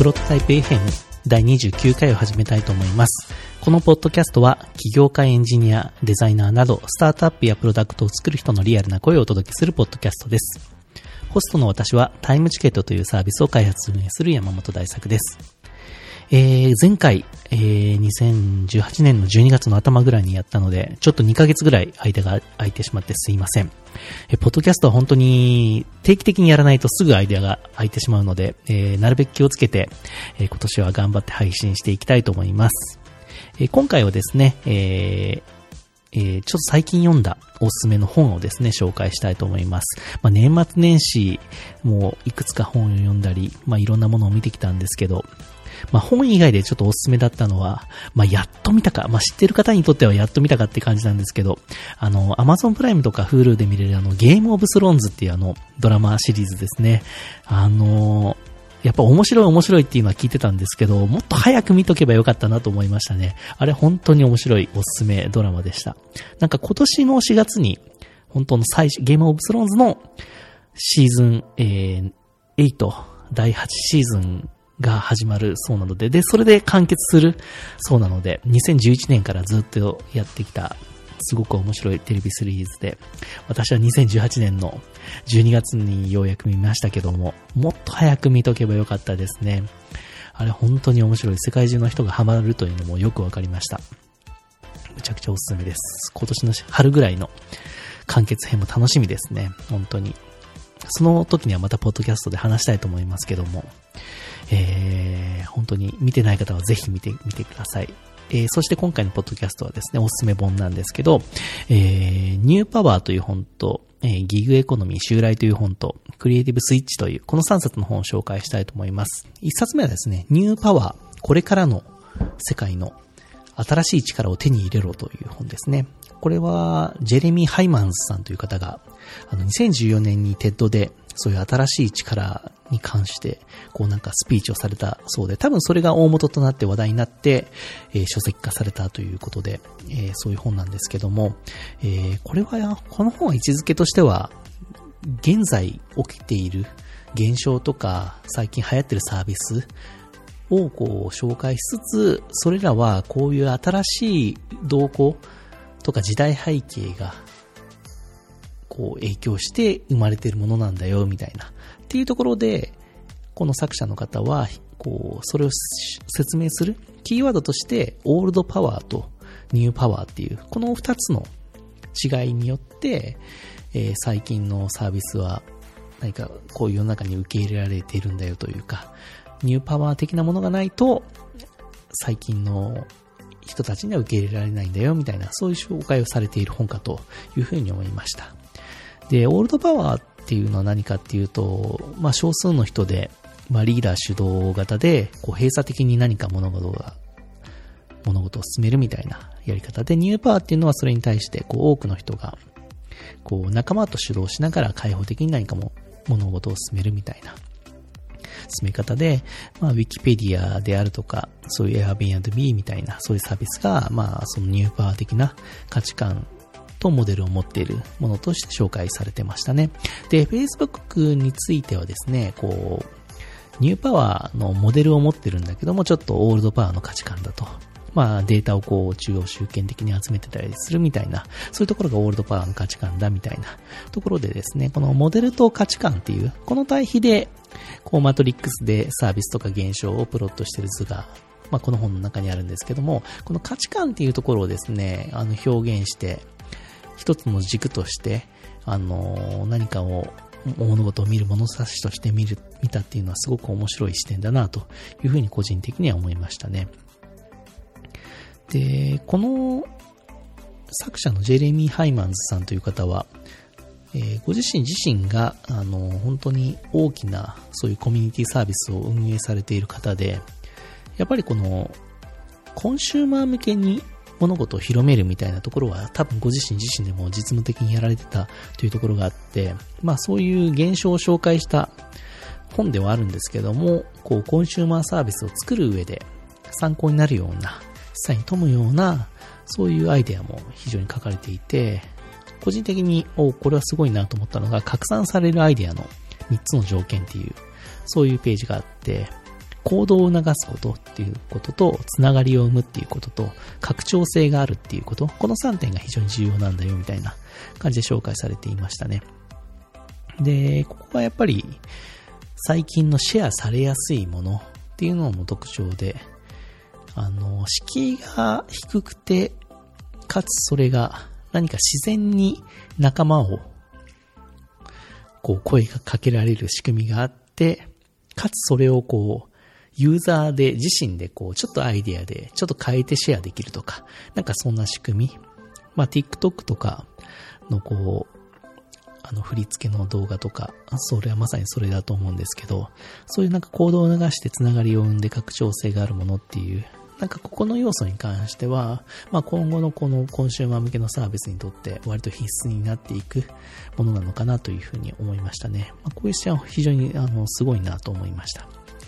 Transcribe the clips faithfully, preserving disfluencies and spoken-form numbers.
プロトタイプ エフエム だいにじゅうきゅうかいを始めたいと思います。このポッドキャストは起業家、エンジニア、デザイナーなどスタートアップやプロダクトを作る人のリアルな声をお届けするポッドキャストです。ホストの私はタイムチケットというサービスを開発運営する山本大作です。えー、前回、えー、にせんじゅうはちねんのじゅうにがつの頭ぐらいにやったので、ちょっとにかげつぐらい間が空いてしまってすいません。えー、ポッドキャストは本当に定期的にやらないとすぐ間が空いてしまうので、えー、なるべく気をつけて、えー、今年は頑張って配信していきたいと思います。えー、今回はですね、えーえー、ちょっと最近読んだおすすめの本をですね、紹介したいと思います。まあ、年末年始、もういくつか本を読んだり、まあ、いろんなものを見てきたんですけど、まあ、本以外でちょっとおすすめだったのは、まあ、やっと見たか、まあ、知ってる方にとってはやっと見たかって感じなんですけど、あの、Amazon プライムとか Hulu で見れるあの、ゲームオブスローンズっていうあの、ドラマシリーズですね。あの、やっぱ面白い面白いっていうのは聞いてたんですけど、もっと早く見とけばよかったなと思いましたね。あれ本当に面白いおすすめドラマでした。なんか今年のしがつに、本当の最初、ゲームオブスローンズのシーズン、えー、はち、だいはちシーズンが始まるそうなので、で、それで完結するそうなので、にせんじゅういちねんからずっとやってきた、すごく面白いテレビシリーズで、私はにせんじゅうはちねんのじゅうにがつにようやく見ましたけども、もっと早く見とけばよかったですね。あれ本当に面白い。世界中の人がハマるというのもよくわかりました。めちゃくちゃおすすめです。今年の春ぐらいの完結編も楽しみですね。本当に。その時にはまたポッドキャストで話したいと思いますけども、えー、本当に見てない方はぜひ見てみてください。えー、そして今回のポッドキャストはですね、おすすめ本なんですけど、えー、ニューパワーという本と、えー、ギグエコノミー襲来という本と、クリエイティブスイッチという、このさんさつの本を紹介したいと思います。いっさつめはですね、ニューパワー、これからの世界の新しい力を手に入れろという本ですね。これは、ジェレミー・ハイマンズさんという方が、あの、にせんじゅうよねんにテッドで、そういう新しい力に関して、こうなんかスピーチをされたそうで、多分それが大元となって話題になって、えー、書籍化されたということで、えー、そういう本なんですけども、えー、これは、この本は位置づけとしては、現在起きている現象とか、最近流行ってるサービスをこう紹介しつつ、それらはこういう新しい動向とか時代背景が、こう影響して生まれているものなんだよみたいなっていうところで、この作者の方はこうそれを説明するキーワードとしてオールドパワーとニューパワーっていうこの二つの違いによって、えー、最近のサービスは何かこういう世の中に受け入れられているんだよというか、ニューパワー的なものがないと最近の人たちには受け入れられないんだよみたいな、そういう紹介をされている本かというふうに思いました。で、オールドパワーっていうのは何かっていうと、まあ少数の人で、まあリーダー主導型で、こう閉鎖的に何か物事が、物事を進めるみたいなやり方で、ニューパワーっていうのはそれに対して、こう多くの人が、こう仲間と主導しながら開放的に何かも物事を進めるみたいな進め方で、まあウィキペディアであるとか、そういう Airbnb みたいな、そういうサービスが、まあそのニューパワー的な価値観、とモデルを持っているものとして紹介されてましたね。で、Facebook についてはですね、こう、ニューパワーのモデルを持ってるんだけども、ちょっとオールドパワーの価値観だと。まあ、データをこう、中央集権的に集めてたりするみたいな、そういうところがオールドパワーの価値観だみたいなところでですね、このモデルと価値観っていう、この対比で、こう、マトリックスでサービスとか現象をプロットしてる図が、まあ、この本の中にあるんですけども、この価値観っていうところをですね、あの、表現して、一つの軸として、あの、何かを、物事を見る物差しとして見る、見たっていうのはすごく面白い視点だなというふうに個人的には思いましたね。で、この作者のジェレミー・ハイマンズさんという方は、えー、ご自身自身が、あの、本当に大きなそういうコミュニティサービスを運営されている方で、やっぱりこの、コンシューマー向けに物事を広めるみたいなところは多分ご自身自身でも実務的にやられてたというところがあって、まあそういう現象を紹介した本ではあるんですけども、こうコンシューマーサービスを作る上で参考になるような、実際に富むようなそういうアイデアも非常に書かれていて、個人的におこれはすごいなと思ったのが、拡散されるアイデアのみっつの条件っていうそういうページがあって、 行動を促すことっていうことと、つながりを生むっていうことと、拡張性があるっていうこと、このさんてんが非常に重要なんだよみたいな感じで紹介されていましたね。で、ここはやっぱり最近のシェアされやすいものっていうのも特徴で、あの、敷居が低くて、かつそれが何か自然に仲間をこう声がかけられる仕組みがあって、かつそれをこうユーザーで自身でこうちょっとアイデアでちょっと変えてシェアできるとか、なんかそんな仕組み。まあ TikTok とかのこうあの振り付けの動画とか、それはまさにそれだと思うんですけど、そういうなんか行動を流してつながりを生んで拡張性があるものっていう、なんかここの要素に関しては、まあ今後のこのコンシューマー向けのサービスにとって割と必須になっていくものなのかなというふうに思いましたね。まあ、こういう視点は非常にあのすごいなと思いました。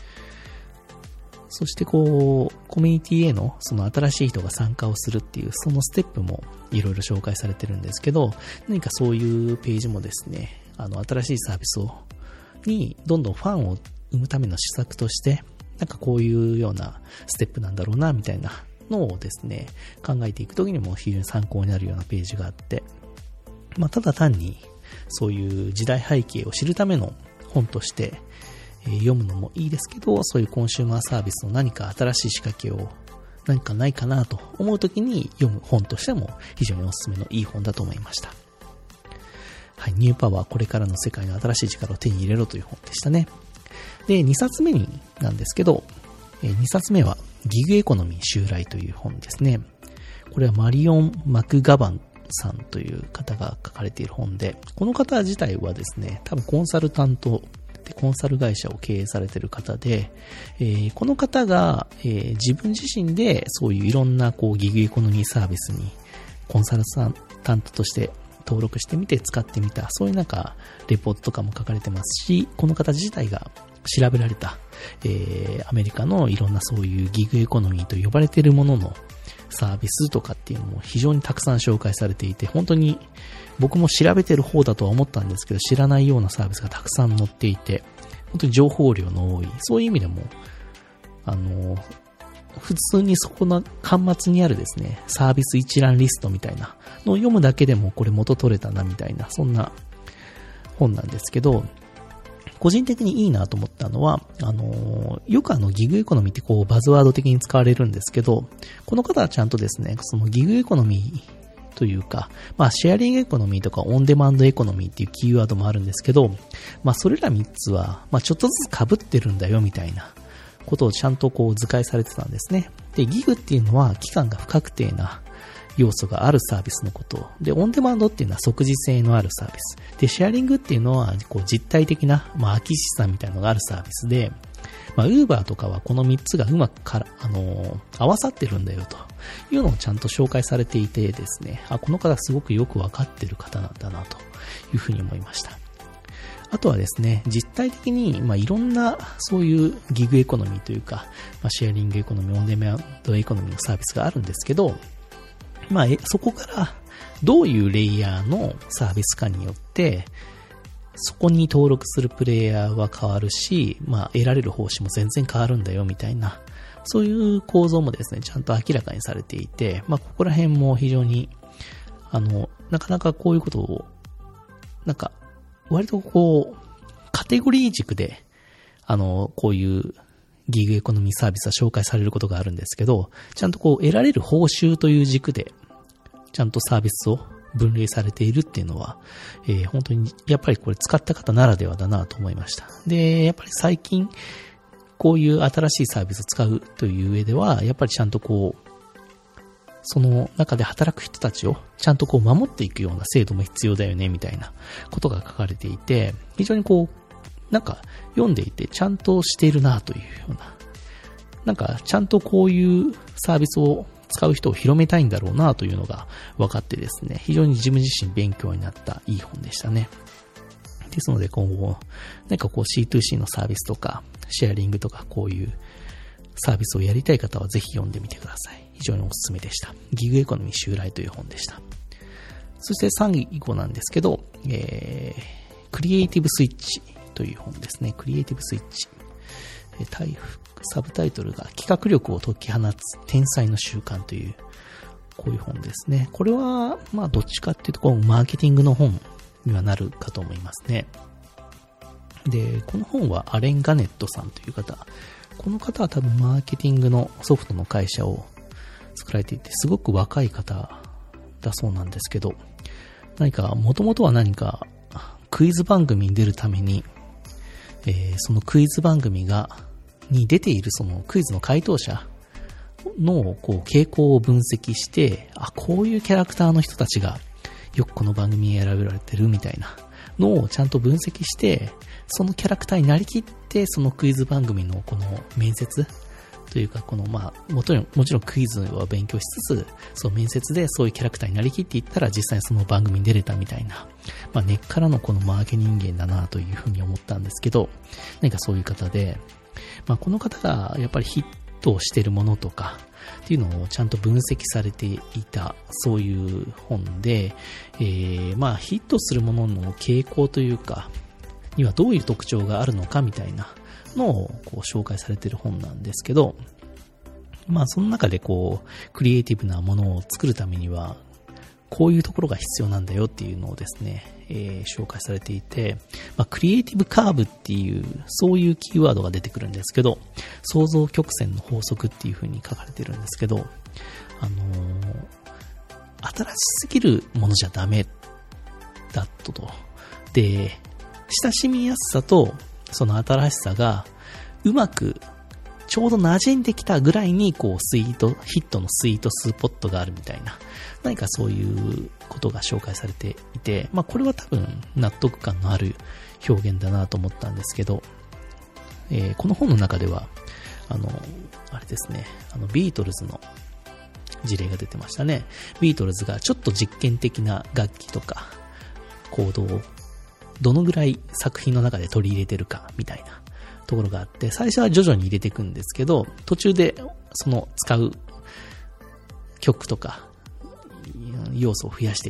そしてこう、コミュニティへのその新しい人が参加をするっていうそのステップもいろいろ紹介されてるんですけど、何かそういうページもですね、あの新しいサービスをにどんどんファンを生むための施策として、なんかこういうようなステップなんだろうなみたいなのをですね、考えていくときにも非常に参考になるようなページがあって、まあただ単にそういう時代背景を知るための本として読むのもいいですけど、そういうコンシューマーサービスの何か新しい仕掛けを何かないかなと思うときに読む本としても非常におすすめのいい本だと思いました。はい、ニューパワー、これからの世界の新しい力を手に入れろという本でしたね。で、にさつめになんですけど、にさつめはギグエコノミー襲来という本ですね。これはマリオン・マクガバンさんという方が書かれている本で、この方自体はですね、多分コンサルタントでコンサル会社を経営されている方で、えー、この方が、えー、自分自身でそういういろんなこうギグエコノミーサービスにコンサルタントとして登録してみて使ってみた、そういうなんかレポートとかも書かれてますし、この方自体が調べられた、えー、アメリカのいろんなそういうギグエコノミーと呼ばれているもののサービスとかっていうのも非常にたくさん紹介されていて、本当に僕も調べてる方だとは思ったんですけど、知らないようなサービスがたくさん載っていて、本当に情報量の多い、そういう意味でもあの普通にそこの端末にあるですね、サービス一覧リストみたいなのを読むだけでもこれ元取れたなみたいな、そんな本なんですけど、個人的にいいなと思ったのは、あのー、よくあのギグエコノミーってこうバズワード的に使われるんですけど、この方はちゃんとですね、そのギグエコノミーというか、まあシェアリングエコノミーとかオンデマンドエコノミーっていうキーワードもあるんですけど、まあそれらみっつは、まあちょっとずつ被ってるんだよみたいなことをちゃんとこう図解されてたんですね。で、ギグっていうのは期間が不確定な要素があるサービスのことで、オンデマンドっていうのは即時性のあるサービスで、シェアリングっていうのはこう実体的な、まあ、空き資産みたいなのがあるサービスで、まあ、Uber とかはこのみっつがうまくから、あのー、合わさってるんだよというのをちゃんと紹介されていてですね、あ、この方すごくよくわかってる方なんだなというふうに思いました。あとはですね、実体的に、まあ、いろんなそういうギグエコノミーというか、まあ、シェアリングエコノミー、オンデマンドエコノミーのサービスがあるんですけど、まあ、そこからどういうレイヤーのサービスかによってそこに登録するプレイヤーは変わるし、まあ、得られる報酬も全然変わるんだよみたいな、そういう構造もですね、ちゃんと明らかにされていて、まあ、ここら辺も非常にあのなかなかこういうことをなんか割とこうカテゴリー軸であのこういうギグエコノミーサービスは紹介されることがあるんですけど、ちゃんとこう得られる報酬という軸でちゃんとサービスを分類されているっていうのは、えー、本当にやっぱりこれ使った方ならではだなと思いました。で、やっぱり最近こういう新しいサービスを使うという上では、やっぱりちゃんとこうその中で働く人たちをちゃんとこう守っていくような制度も必要だよねみたいなことが書かれていて、非常にこうなんか読んでいてちゃんとしているなというような、なんかちゃんとこういうサービスを使う人を広めたいんだろうなというのが分かってですね、非常に自分自身勉強になったいい本でしたね。ですので今後なんかこう シーツーシー のサービスとかシェアリングとかこういうサービスをやりたい方はぜひ読んでみてください。非常におすすめでした。ギグエコノミー襲来という本でした。そして最後なんですけど、えー、クリエイティブスイッチという本ですね。クリエイティブスイッチ。タイサブタイトルが企画力を解き放つ天才の習慣という、こういう本ですね。これは、まあどっちかっていうと、こうマーケティングの本にはなるかと思いますね。で、この本はアレン・ガネットさんという方。この方は多分マーケティングのソフトの会社を作られていて、すごく若い方だそうなんですけど、何か、もともとは何かクイズ番組に出るために、えー、そのクイズ番組が、に出ているそのクイズの回答者のこう傾向を分析して、あ、こういうキャラクターの人たちがよくこの番組に選べられてるみたいなのをちゃんと分析して、そのキャラクターになりきって、そのクイズ番組のこの面接というか、このまあ、もちろん、もちろんクイズは勉強しつつ、その面接でそういうキャラクターになりきっていったら実際にその番組に出れたみたいな、まあ根っからのこのマーケ人間だなというふうに思ったんですけど、何かそういう方で、まあこの方がやっぱりヒットをしているものとかっていうのをちゃんと分析されていた、そういう本で、えー、まあヒットするものの傾向というか、にはどういう特徴があるのかみたいなのをこう紹介されている本なんですけど、まあその中でこうクリエイティブなものを作るためにはこういうところが必要なんだよっていうのをですね、えー、紹介されていて、まあ、クリエイティブカーブっていうそういうキーワードが出てくるんですけど、創造曲線の法則っていう風に書かれてるんですけど、あのー、新しすぎるものじゃダメだったと。で、親しみやすさとその新しさがうまくちょうど馴染んできたぐらいにこうスイート、ヒットのスイートスポットがあるみたいな、何かそういうことが紹介されていて、まあこれは多分納得感のある表現だなと思ったんですけど、えー、この本の中ではあのあれですね、あのビートルズの事例が出てましたね。ビートルズがちょっと実験的な楽器とか行動をどのぐらい作品の中で取り入れてるかみたいなところがあって、最初は徐々に入れていくんですけど、途中でその使う曲とか要素を増やしていって、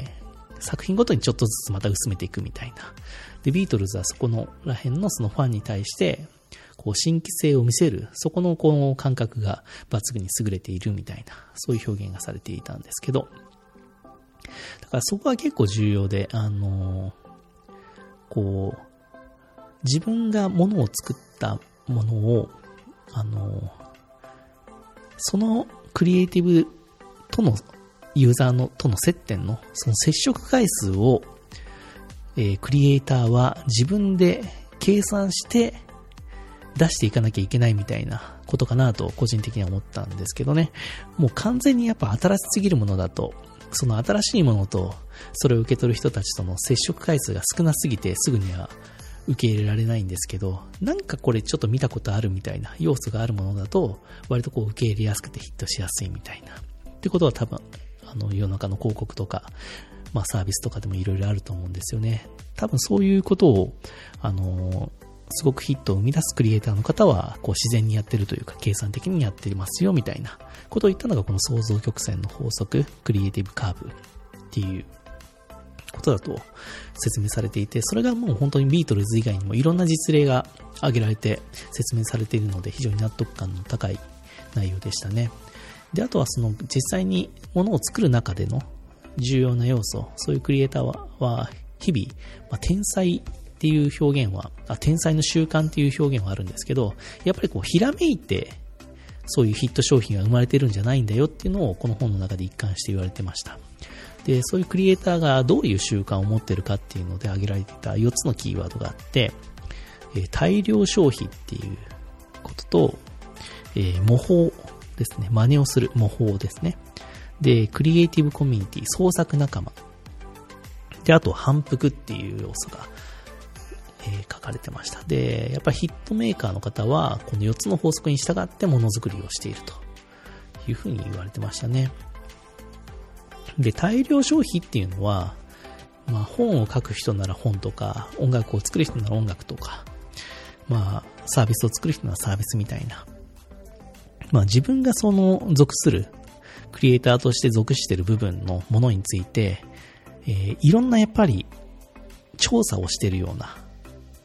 作品ごとにちょっとずつまた薄めていくみたいな。で、ビートルズはそこのら辺のそのファンに対して、こう新規性を見せる、そこのこの感覚が抜群に優れているみたいな、そういう表現がされていたんですけど、だからそこは結構重要で、あのー、こう、自分がものを作ったものを、あの、そのクリエイティブとのユーザーのとの接点のその接触回数を、えー、クリエイターは自分で計算して出していかなきゃいけないみたいなことかなと個人的には思ったんですけどね。もう完全にやっぱ新しすぎるものだと、その新しいものとそれを受け取る人たちとの接触回数が少なすぎてすぐには受け入れられないんですけど、なんかこれちょっと見たことあるみたいな要素があるものだと割とこう受け入れやすくてヒットしやすいみたいなってことは多分あの世の中の広告とか、まあ、サービスとかでもいろいろあると思うんですよね。多分そういうことをあのすごくヒットを生み出すクリエイターの方はこう自然にやってるというか計算的にやってますよみたいなことを言ったのがこの創造曲線の法則、クリエイティブカーブっていうことだと説明されていて、それがもう本当にビートルズ以外にもいろんな実例が挙げられて説明されているので非常に納得感の高い内容でしたね。で、あとはその実際にものを作る中での重要な要素、そういうクリエイターは、は日々、まあ、天才っていう表現はあ、天才の習慣っていう表現はあるんですけど、やっぱりこうひらめいてそういうヒット商品が生まれてるんじゃないんだよっていうのをこの本の中で一貫して言われてました。で、そういうクリエイターがどういう習慣を持ってるかっていうので挙げられていたよっつのキーワードがあって、えー、大量消費っていうことと、えー、模倣ですね。真似をする模倣ですね。で、クリエイティブコミュニティ、創作仲間。で、あと反復っていう要素が、えー、書かれてました。で、やっぱりヒットメーカーの方はこのよっつの法則に従ってものづくりをしているというふうに言われてましたね。で、大量消費っていうのは、まあ本を書く人なら本とか、音楽を作る人なら音楽とか、まあサービスを作る人ならサービスみたいな、まあ自分がその属する、クリエイターとして属している部分のものについて、えー、いろんなやっぱり調査をしているような、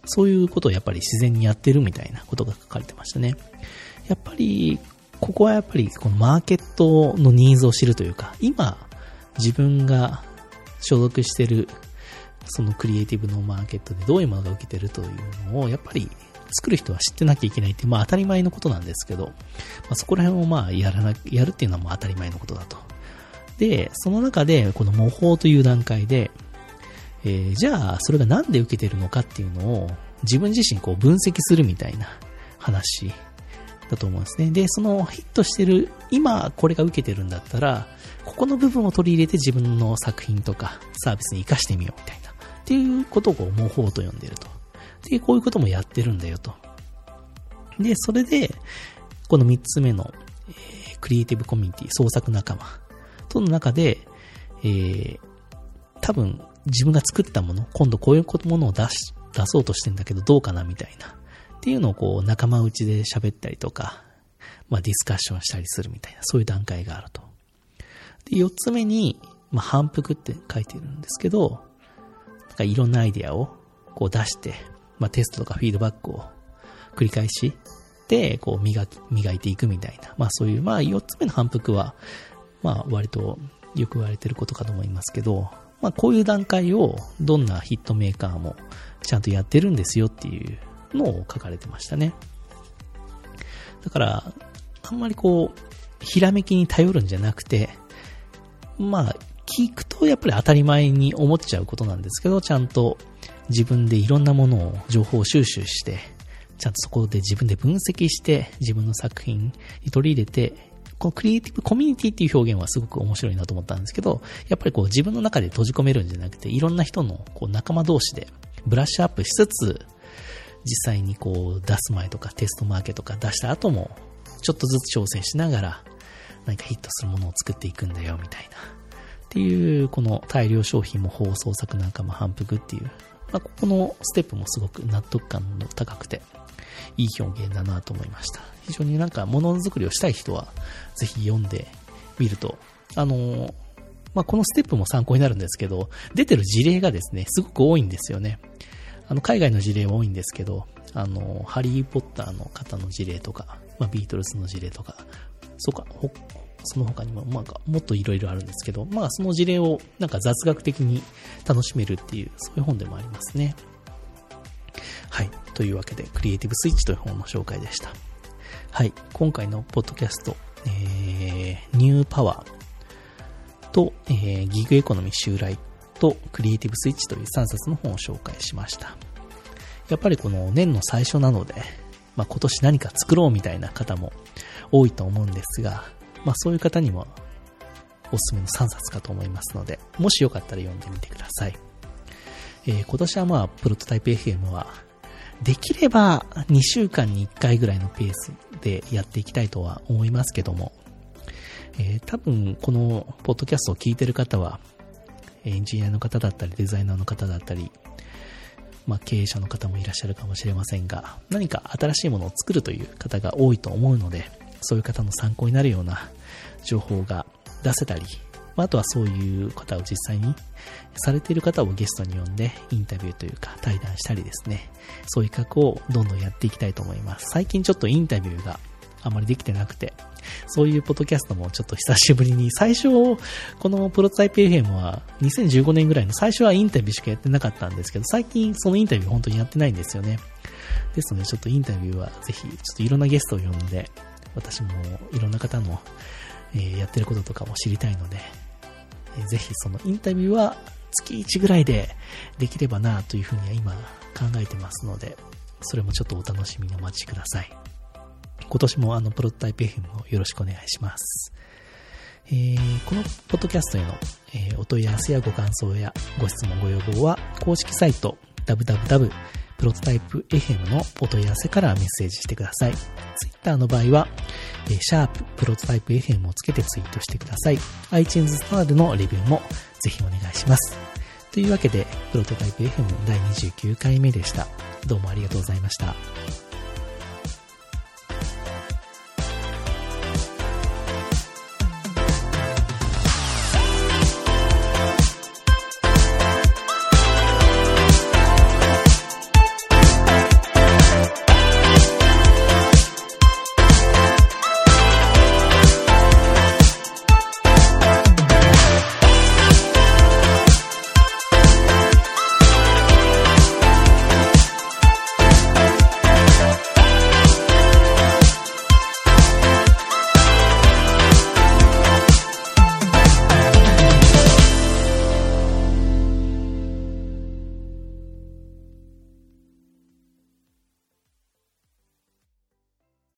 そういうことをやっぱり自然にやってるみたいなことが書かれてましたね。やっぱり、ここはやっぱりこのマーケットのニーズを知るというか、今自分が所属してるそのクリエイティブのマーケットでどういうものが受けてるというのをやっぱり作る人は知ってなきゃいけないっていう、まあ当たり前のことなんですけど、まあ、そこら辺をまあやらな、やるっていうのはまあ当たり前のことだと。で、その中でこの模倣という段階で、えー、じゃあそれがなんで受けてるのかっていうのを自分自身こう分析するみたいな話だと思うんですね。で、そのヒットしてる、今これが受けてるんだったら、ここの部分を取り入れて自分の作品とかサービスに活かしてみようみたいな。っていうことをこう模倣と呼んでると。で、こういうこともやってるんだよと。で、それで、この三つ目の、えー、クリエイティブコミュニティ、創作仲間との中で、えー、多分自分が作ったもの、今度こういうものを出し、出そうとしてんだけどどうかなみたいな。っていうのをこう仲間内で喋ったりとか、まあディスカッションしたりするみたいな、そういう段階があると。で、四つ目に、まあ反復って書いてるんですけど、なんかいろんなアイデアをこう出して、まあテストとかフィードバックを繰り返しで、こう磨き、磨いていくみたいな、まあそういう、まあ四つ目の反復は、まあ割とよく言われてることかと思いますけど、まあこういう段階をどんなヒットメーカーもちゃんとやってるんですよっていうのを書かれてましたね。だから、あんまりこう、ひらめきに頼るんじゃなくて、まあ、聞くとやっぱり当たり前に思っちゃうことなんですけど、ちゃんと自分でいろんなものを、情報を収集して、ちゃんとそこで自分で分析して、自分の作品に取り入れて、このクリエイティブコミュニティっていう表現はすごく面白いなと思ったんですけど、やっぱりこう自分の中で閉じ込めるんじゃなくて、いろんな人のこう仲間同士でブラッシュアップしつつ、実際にこう出す前とかテストマーケとか出した後もちょっとずつ調整しながら何かヒットするものを作っていくんだよみたいなっていう、この大量消費模倣創作仲間反復っていう、まあ、ここのステップもすごく納得感の高くていい表現だなと思いました。非常になんかものづくりをしたい人はぜひ読んでみると、あのまあ、このステップも参考になるんですけど、出てる事例がですねすごく多いんですよね。あの海外の事例は多いんですけど、あのハリーポッターの方の事例とか、まあ、ビートルズの事例とか、そうかほその他にもまあもっといろいろあるんですけど、まあその事例をなんか雑学的に楽しめるっていうそういう本でもありますね。はい、というわけでクリエイティブスイッチという本の紹介でした。はい、今回のポッドキャスト、えー、ニューパワーと、えー、ギグエコノミー襲来とクリエイティブスイッチというさんさつの本を紹介しました。やっぱりこの年の最初なので、まあ、今年何か作ろうみたいな方も多いと思うんですが、まあ、そういう方にもおすすめのさんさつかと思いますので、もしよかったら読んでみてください。えー、今年はまあプロトタイプ エフエム はできればにしゅうかんにいっかいぐらいのペースでやっていきたいとは思いますけども、えー、多分このポッドキャストを聞いてる方はエンジニアの方だったりデザイナーの方だったり、まあ、経営者の方もいらっしゃるかもしれませんが、何か新しいものを作るという方が多いと思うので、そういう方の参考になるような情報が出せたり、あとはそういう方を実際にされている方をゲストに呼んでインタビューというか対談したりですね、そういう企画をどんどんやっていきたいと思います。最近ちょっとインタビューがあまりできてなくて、そういうポッドキャストもちょっと久しぶりに、最初このプロトタイプ エフエム はにせんじゅうごねんぐらいの最初はインタビューしかやってなかったんですけど、最近そのインタビュー本当にやってないんですよね。ですのでちょっとインタビューはぜひちょっといろんなゲストを呼んで、私もいろんな方の、えー、やってることとかも知りたいので、えー、ぜひそのインタビューは月いちぐらいでできればなというふうには今考えてますので、それもちょっとお楽しみにお待ちください。今年もあのプロトタイプ エフエム をよろしくお願いします。えー、このポッドキャストへの、えー、お問い合わせやご感想やご質問ご要望は公式サイト ダブリューダブリューダブリュードットプロトタイプエフエム のお問い合わせからメッセージしてください。Twitter の場合は、えー、シャーププロトタイプ エフエム をつけてツイートしてください。iTunes ストアでのレビューもぜひお願いします。というわけで、プロトタイプ エフエム だいにじゅうきゅうかいめでした。どうもありがとうございました。